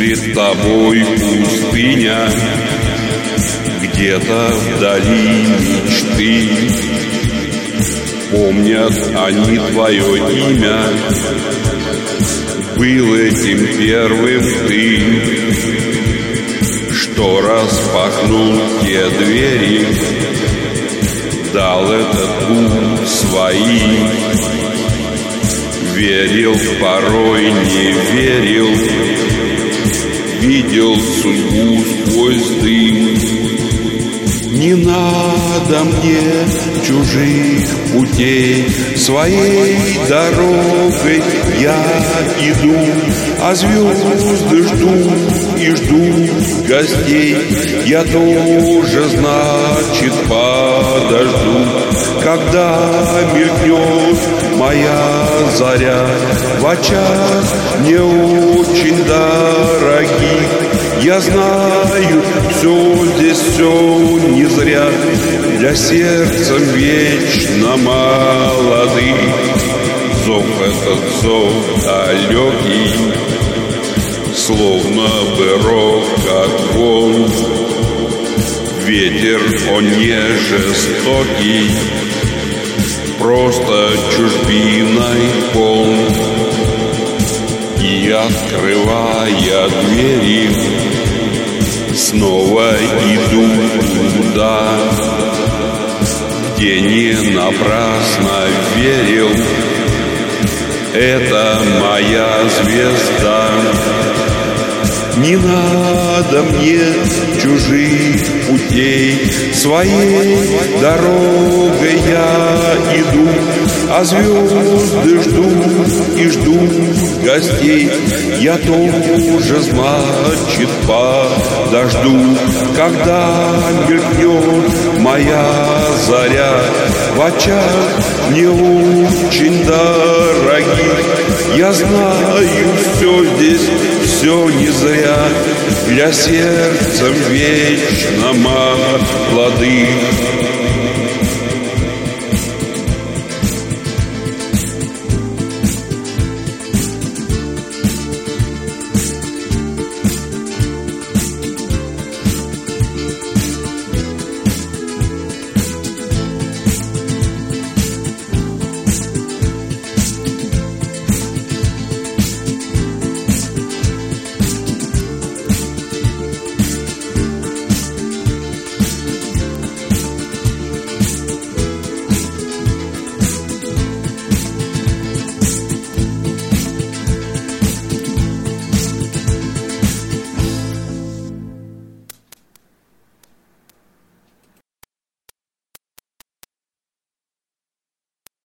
Перед тобой пустыня, где-то вдали мечты. Помнят они твое имя, был этим первым ты, что распахнул те двери, дал этот ум свои. Верил, порой не верил, видел судьбу сквозь дым. Не надо мне чужих путей, своей дорогой я иду, а звезды жду и жду гостей. Я тоже, значит, подожду, когда мелькнет моя заря в очах не очень дорогих. Я знаю, все здесь, все не зря, для сердца вечно молодых. Зов этот зов далекий, словно бы рок от волн. Ветер, он не жестокий, просто чужбиной полн. И открывая двери, снова иду туда, где не напрасно верил. Это моя звезда. Не надо мне чужих путей, своей дорогой я иду, а звезды жду и жду гостей. Я тоже, значит, подожду, когда мелькнет моя заря в очах не очень дорогих. Я знаю, все здесь, все не зря, для сердца вечно молодых.